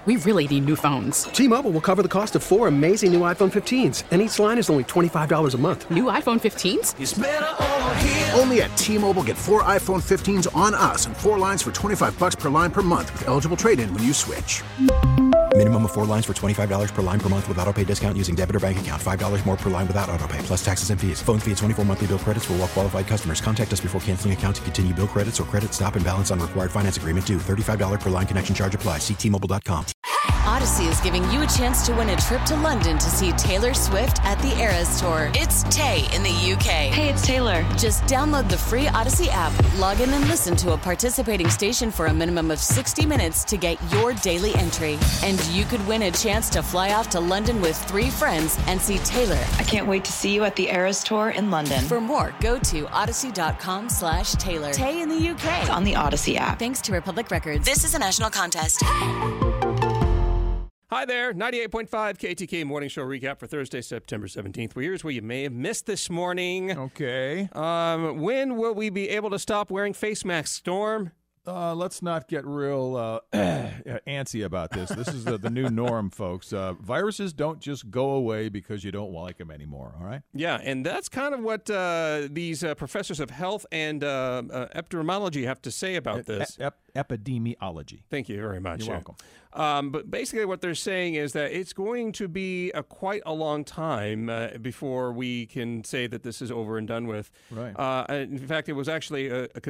We really need new phones. T-Mobile will cover the cost of 4 amazing new iPhone 15s, and each line is only $25 a month. New iPhone 15s? It's better over here. Only at T-Mobile, get 4 iPhone 15s on us and 4 lines for $25 per line per month with eligible trade-in when you switch. Minimum of 4 lines for $25 per line per month with autopay discount using debit or bank account. $5 more per line without autopay, plus taxes and fees. Phone fee at 24 monthly bill credits for well-qualified customers. Contact us before canceling account to continue bill credits or credit stop and balance on required finance agreement due. $35 per line connection charge applies. See T-Mobile.com. Odyssey is giving you a chance to win a trip to London to see Taylor Swift at the Eras Tour. It's Tay in the UK. Hey, it's Taylor. Just download the free Odyssey app, log in and listen to a participating station for a minimum of 60 minutes to get your daily entry. And you could win a chance to fly off to London with 3 friends and see Taylor. I can't wait to see you at the Eras Tour in London. For more, go to odyssey.com/Taylor. Tay in the UK. It's on the Odyssey app. Thanks to Republic Records. This is a national contest. Hi there, 98.5 KTK Morning Show recap for Thursday, September 17th. Well, here's where you may have missed this morning. Okay. When will we be able to stop wearing face masks, Storm? Let's not get real antsy about this. This is the new norm, folks. Viruses don't just go away because you don't like them anymore, all right? Yeah, and that's kind of what these professors of health and epidemiology have to say about this. Epidemiology. Thank you very much. You're welcome. But basically what they're saying is that it's going to be quite a long time before we can say that this is over and done with. Right. In fact, it was actually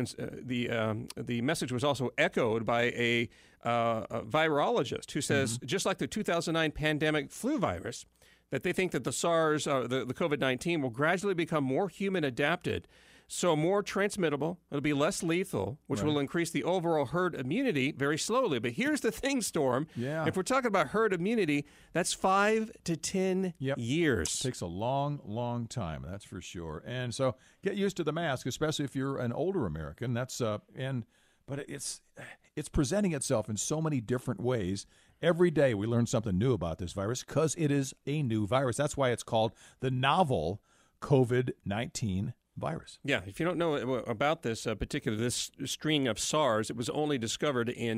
the message was also echoed by a virologist who says, just like the 2009 pandemic flu virus, that they think that the SARS, the COVID-19 will gradually become more human adapted. So more transmittable, it'll be less lethal, which will increase the overall herd immunity very slowly. But here's the thing, Storm. Yeah. If we're talking about herd immunity, that's 5 to 10 years. Takes a long, long time, that's for sure. And so get used to the mask, especially if you're an older American. But it's presenting itself in so many different ways. Every day we learn something new about this virus because it is a new virus. That's why it's called the novel COVID-19 virus. Yeah, if you don't know about this this string of SARS, it was only discovered in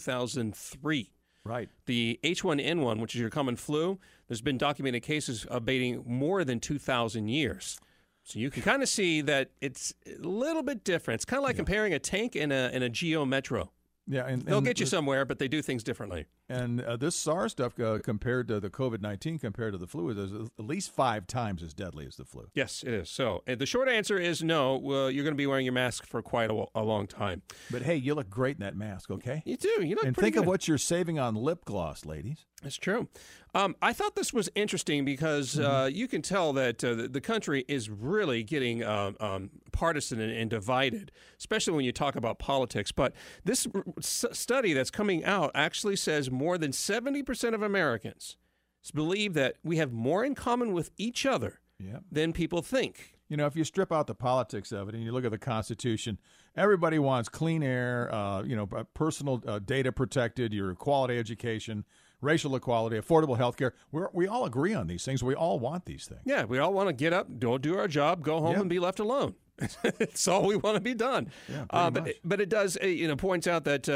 2003. Right. The H1N1, which is your common flu, there's been documented cases abating more than 2,000 years. So you can kind of see that it's a little bit different. It's kind of like comparing a tank and a Geo Metro. Yeah, and they'll get you somewhere, but they do things differently. And this SARS stuff compared to the COVID-19, compared to the flu, is at least 5 times as deadly as the flu. Yes, it is. So the short answer is no. You're going to be wearing your mask for quite a long time. But hey, you look great in that mask, okay? You do. You look and pretty think good. of what you're saving on lip gloss, ladies. That's true. I thought this was interesting because you can tell that the country is really getting partisan and divided, especially when you talk about politics. But this study that's coming out actually says more than 70% of Americans believe that we have more in common with each other than people think. You know, if you strip out the politics of it and you look at the Constitution, everybody wants clean air, personal data protected, your quality education, racial equality, affordable health care. We all agree on these things. We all want these things. Yeah, we all want to get up, do our job, go home, and be left alone. It's all we want to be done. Yeah, but it does, points out that,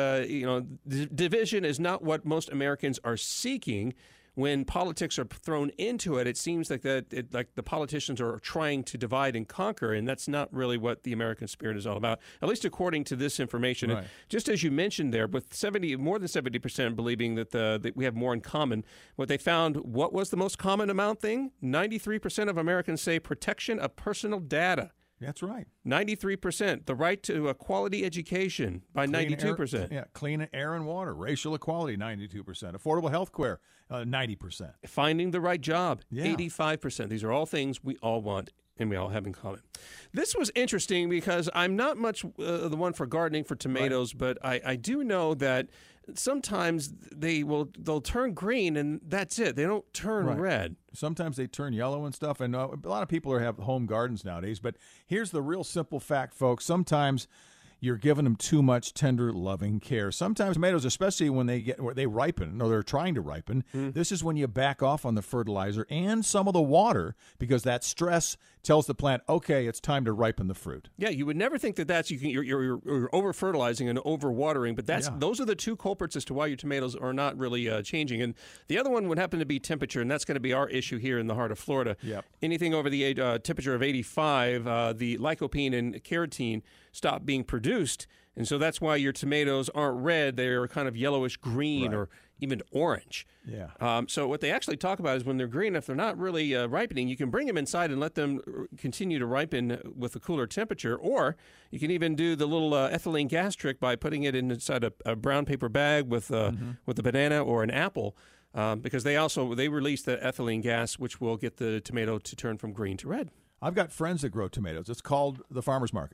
division is not what most Americans are seeking. When politics are thrown into it, it seems like the politicians are trying to divide and conquer, and that's not really what the American spirit is all about, at least according to this information. Right. And just as you mentioned there, with more than 70% believing that we have more in common, what they found, what was the most common amount thing? 93% of Americans say protection of personal data. That's right. 93%. The right to a quality education by 92%. Clean air and water. Racial equality, 92%. Affordable health care, 90%. Finding the right job, 85%. These are all things we all want and we all have in common. This was interesting because I'm not much the one for gardening for tomatoes, but I do know that sometimes they'll turn green and that's it. They don't turn red. Sometimes they turn yellow and stuff. And a lot of people have home gardens nowadays. But here's the real simple fact, folks. Sometimes you're giving them too much tender, loving care. Sometimes tomatoes, especially when they ripen or they're trying to ripen, this is when you back off on the fertilizer and some of the water because that stress tells the plant, okay, it's time to ripen the fruit. Yeah, you would never think that you're over fertilizing and over watering, but those are the two culprits as to why your tomatoes are not really changing. And the other one would happen to be temperature, and that's going to be our issue here in the heart of Florida. Yep. Anything over the temperature of 85, the lycopene and carotene stop being produced, and so that's why your tomatoes aren't red; they're kind of yellowish green or even orange. Yeah. So what they actually talk about is when they're green, if they're not really ripening, you can bring them inside and let them continue to ripen with a cooler temperature, or you can even do the little ethylene gas trick by putting it inside a brown paper bag with a banana or an apple, because they release the ethylene gas, which will get the tomato to turn from green to red. I've got friends that grow tomatoes. It's called the farmer's market.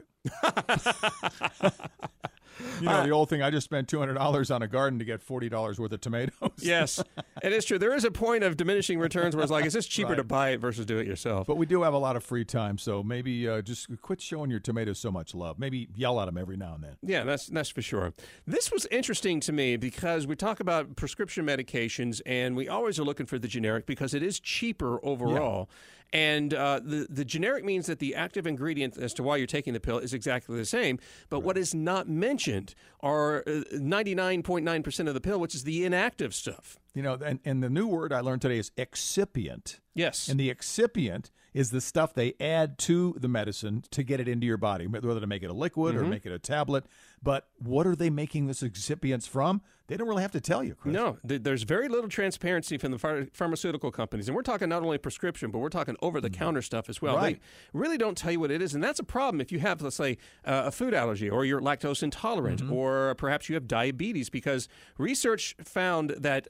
The old thing, I just spent $200 on a garden to get $40 worth of tomatoes. Yes, it is true. There is a point of diminishing returns where it's like, is this cheaper to buy it versus do it yourself? But we do have a lot of free time, so maybe just quit showing your tomatoes so much love. Maybe yell at them every now and then. Yeah, that's for sure. This was interesting to me because we talk about prescription medications, and we always are looking for the generic because it is cheaper overall. Yeah. And the generic means that the active ingredient as to why you're taking the pill is exactly the same. But what is not mentioned are 99.9% of the pill, which is the inactive stuff. And the new word I learned today is excipient. Yes. And the excipient is the stuff they add to the medicine to get it into your body, whether to make it a liquid or make it a tablet. But what are they making this excipients from? They don't really have to tell you, Chris. No, there's very little transparency from the pharmaceutical companies. And we're talking not only prescription, but we're talking over-the-counter stuff as well. Right. They really don't tell you what it is. And that's a problem if you have, let's say, a food allergy or you're lactose intolerant or perhaps you have diabetes, because research found that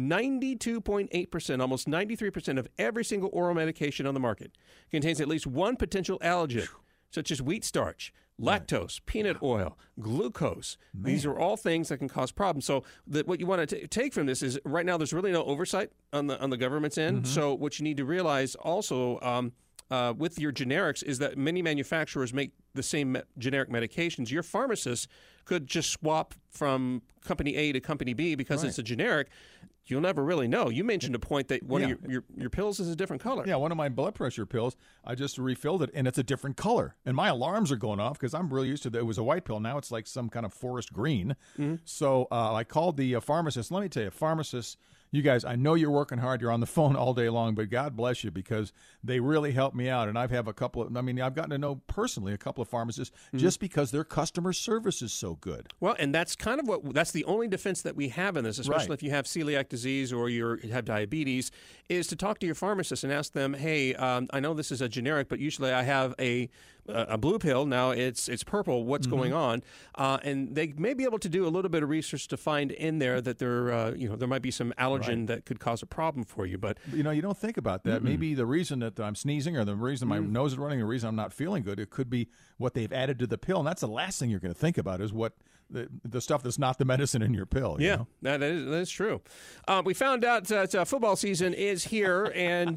92.8%, almost 93% of every single oral medication on the market contains at least one potential allergen, such as wheat starch, lactose, peanut oil, glucose. These are all things that can cause problems. So what you want to take from this is right now there's really no oversight on the government's end. So what you need to realize also with your generics is that many manufacturers make the same generic medications. Your pharmacist could just swap from company A to company B because it's a generic. You'll never really know. You mentioned a point that one of your pills is a different color. Yeah, one of my blood pressure pills, I just refilled it, and it's a different color. And my alarms are going off because I'm really used to it. It was a white pill. Now it's like some kind of forest green. So I called the pharmacist. Let me tell you, pharmacists, you guys, I know you're working hard. You're on the phone all day long, but God bless you because they really helped me out. And I've a couple of, I've gotten to know personally a couple of pharmacists just because their customer service is so good. Well, and that's kind of that's the only defense that we have in this, especially if you have celiac disease or you have diabetes, is to talk to your pharmacist and ask them, hey, I know this is a generic, but usually I have a blue pill. Now it's purple. What's going on? And they may be able to do a little bit of research to find in there that there might be some allergen that could cause a problem for you. But you don't think about that. Maybe the reason that I'm sneezing or the reason my nose is running, the reason I'm not feeling good, it could be what they've added to the pill. And that's the last thing you're going to think about is what the stuff that's not the medicine in your pill. You know? That is true. We found out that football season is here, and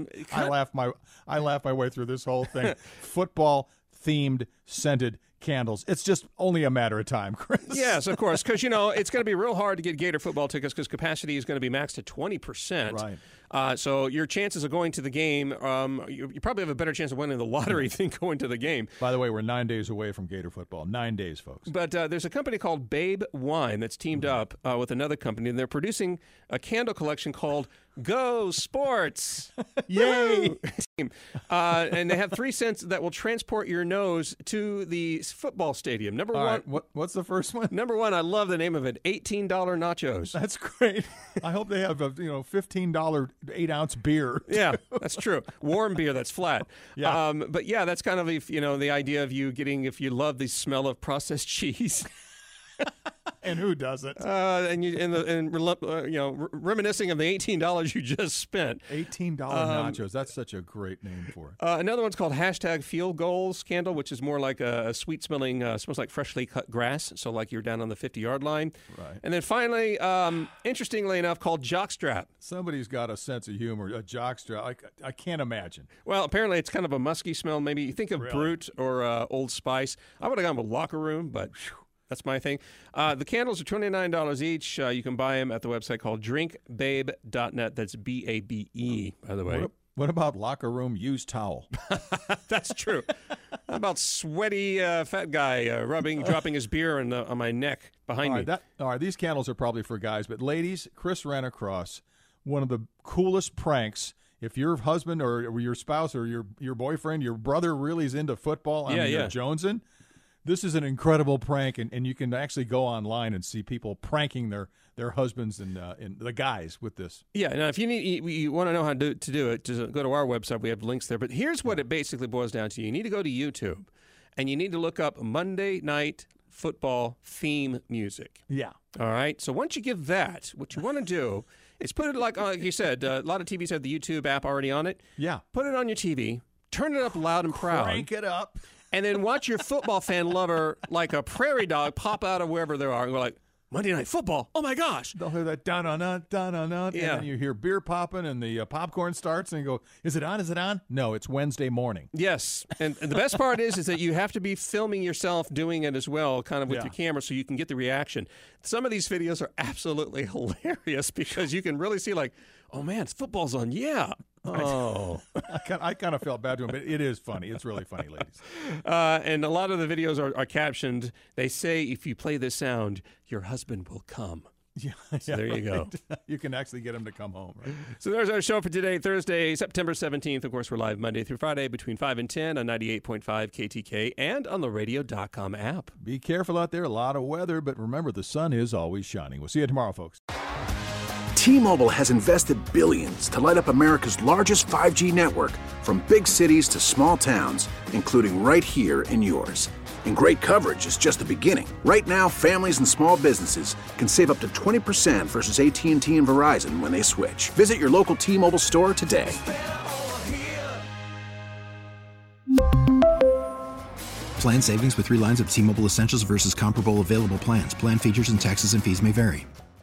I laughed my way through this whole thing. Football themed scented candles. It's just only a matter of time, Chris. Yes, of course, because it's going to be real hard to get Gator football tickets because capacity is going to be maxed at 20%. Right. So your chances of going to the game, you probably have a better chance of winning the lottery than going to the game. By the way, we're 9 days away from Gator football. 9 days, folks. But there's a company called Babe Wine that's teamed up with another company, and they're producing a candle collection called Go Sports. Yay! And they have 3 scents that will transport your nose to the football stadium. Number one. Right, what's the first one? Number one, I love the name of it, $18 nachos. That's great. I hope they have a $15 8-ounce beer. Yeah, that's true. Warm beer that's flat. Yeah. But yeah, that's kind of the idea of you getting, if you love the smell of processed cheese. And who doesn't? Reminiscing of the $18 you just spent. $18 nachos. That's such a great name for it. Another one's called #Field Goals candle, which is more like a sweet-smelling, smells like freshly cut grass, so like you're down on the 50-yard line. Right. And then finally, interestingly enough, called Jockstrap. Somebody's got a sense of humor. A jockstrap. I can't imagine. Well, apparently it's kind of a musky smell. Maybe you think of Really? Brute or Old Spice. I would have gone with Locker Room, but that's my thing. The candles are $29 each. You can buy them at the website called drinkbabe.net. That's BABE, by the way. What about locker room used towel? That's true. How about sweaty fat guy dropping his beer on my neck behind me? All right, these candles are probably for guys, but ladies, Chris ran across one of the coolest pranks. If your husband or your spouse or your boyfriend, your brother really is into football, you're jonesing, this is an incredible prank, and you can actually go online and see people pranking their husbands and the guys with this. Yeah, now if you want to know how to do it, just go to our website. We have links there. But here's what it basically boils down to. You need to go to YouTube, and you need to look up Monday Night Football theme music. Yeah. All right? So once you give that, what you want to do is put it like you said, a lot of TVs have the YouTube app already on it. Yeah. Put it on your TV. Turn it up loud and proud. Crank it up. And then watch your football fan lover like a prairie dog pop out of wherever they are and go like, Monday Night Football. Oh, my gosh. They'll hear that da-na-na, da-na-na, Yeah. and then you hear beer popping and the popcorn starts and you go, is it on? Is it on? No, it's Wednesday morning. Yes. And the best part is that you have to be filming yourself doing it as well, kind of with your camera, so you can get the reaction. Some of these videos are absolutely hilarious because you can really see like, oh, man, football's on. Yeah. Oh, I kind of felt bad to him, but it is funny. It's really funny, ladies. And a lot of the videos are captioned. They say, if you play this sound, your husband will come. Yeah, so there you go. You can actually get him to come home. Right? So there's our show for today, Thursday, September 17th. Of course, we're live Monday through Friday between 5 and 10 on 98.5 KTK and on the radio.com app. Be careful out there. A lot of weather, but remember, the sun is always shining. We'll see you tomorrow, folks. T-Mobile has invested billions to light up America's largest 5G network, from big cities to small towns, including right here in yours. And great coverage is just the beginning. Right now, families and small businesses can save up to 20% versus AT&T and Verizon when they switch. Visit your local T-Mobile store today. Plan savings with 3 lines of T-Mobile Essentials versus comparable available plans. Plan features and taxes and fees may vary.